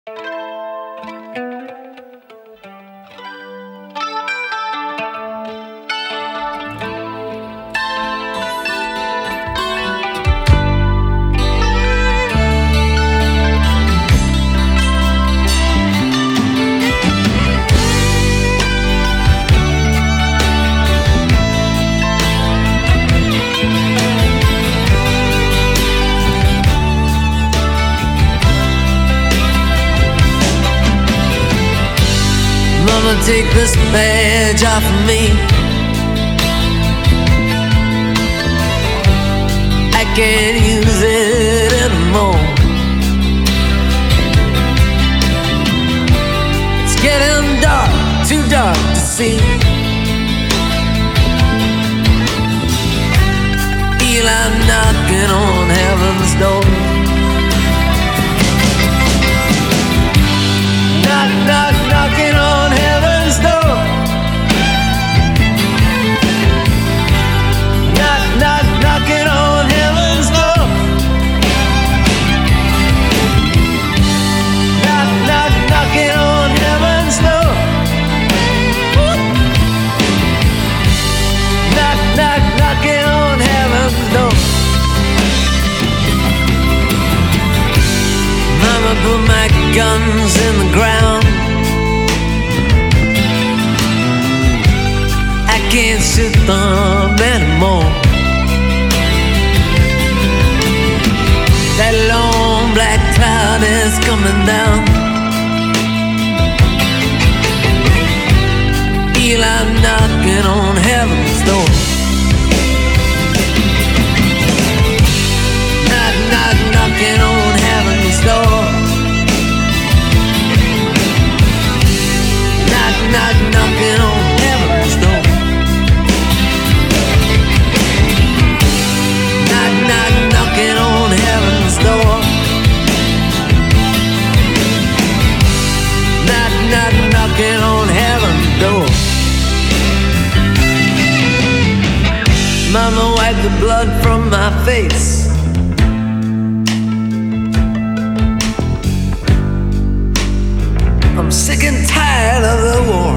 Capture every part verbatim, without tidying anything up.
Mama, take this badge off of me. I can't use it anymore. It's getting dark, too dark to see. Feel I'm knocking on heaven's door. Knock, knock, knocking on heaven's door. Knock, knock, knocking on heaven's door. Knock, knock, knocking on heaven's door. Knock, knock, knocking on heaven's door. Mama, put my guns in the ground. I can't shoot them anymore. That long black cloud is coming down. Feel I'm knocking on heaven's door. Knock, knock, knocking on heaven's door. Knock, knock, knocking on heaven's door. Knock, knock, knocking on heaven's door. Knock, knock, knocking on heaven's door. Mama, wipe the blood from my face. I'm sick and tired of the war.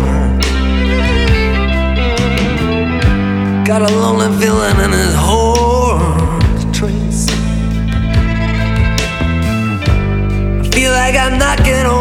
Got a lonely feeling and it's hard to trace. I feel like I'm knocking on